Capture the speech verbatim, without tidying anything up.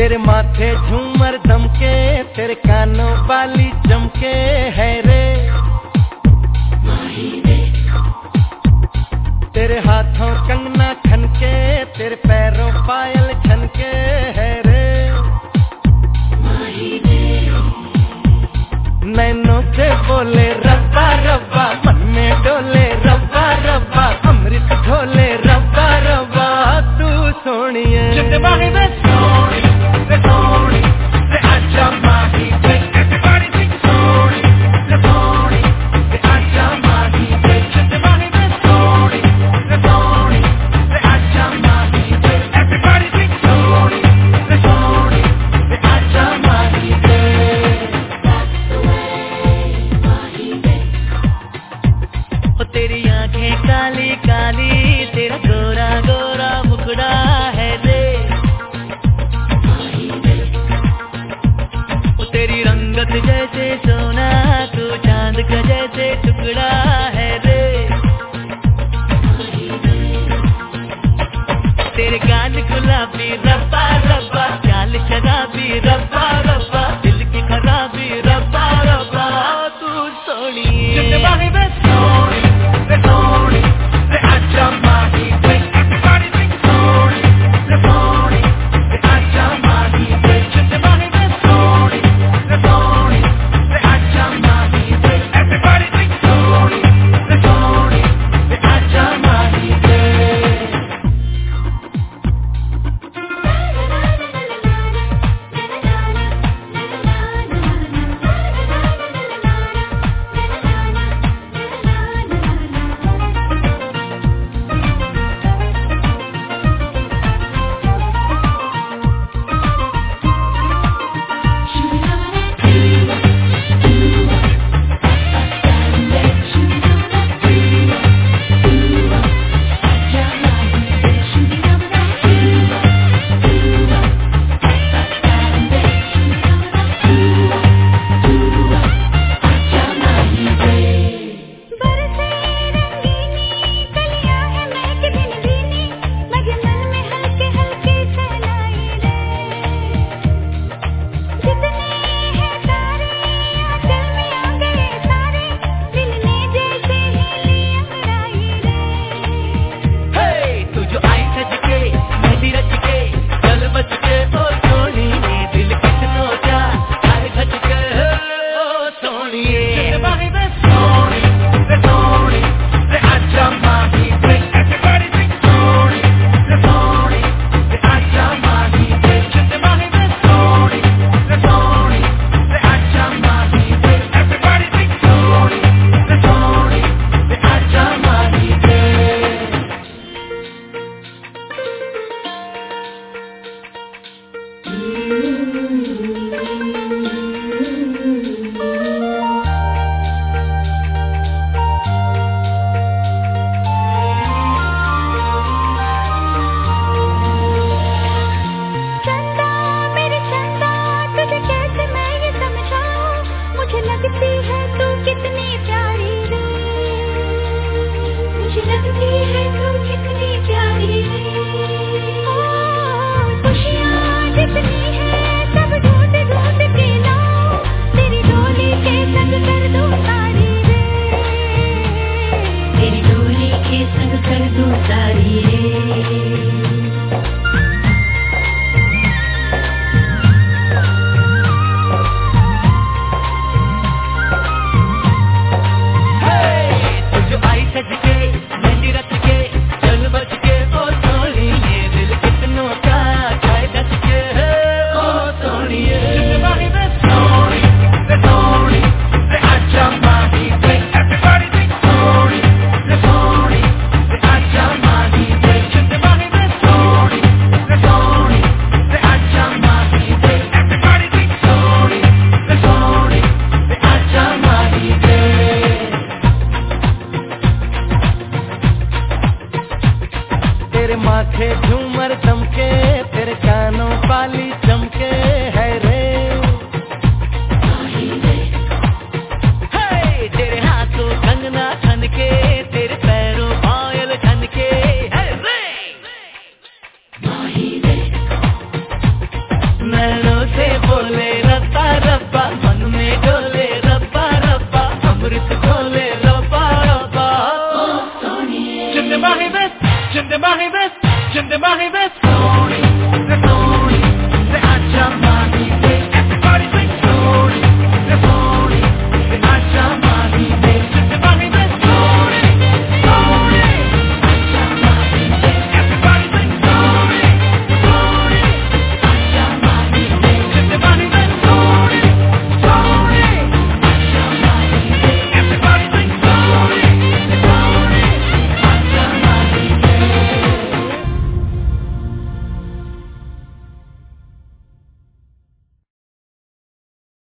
तेरे माथे झूमर दमके, तेरे कानों वाली चमके है रे। तेरे हाथों कंगना खनके, तेरे पैरों पायल छनके है रे। नैनों से बोले रब्बा रब्बा, मन में डोले रब्बा रब्बा, अमृत ढोले रब्बा रब्बा, तू सोनिए। तेरी आंखें काली काली, तेरा गोरा गोरा मुखड़ा है रे। तेरी रंगत जैसे सोना, तू चांद का जैसे टुकड़ा है रे। तेरे गाल गुलाबी रब्बा रब्बा, चाल शराबी रब्बा रब्बा, दिल की खराबी रब्बा रब्बा, तू सोनिए। माथे झूमर दमके, तेरे कानों वाली चमके है रे। हे तेरे हाथों कंगना खनके, तेरे पैरों पायल खनके है रे। वे जिंदबाही वे जिंदबाही वे सोनी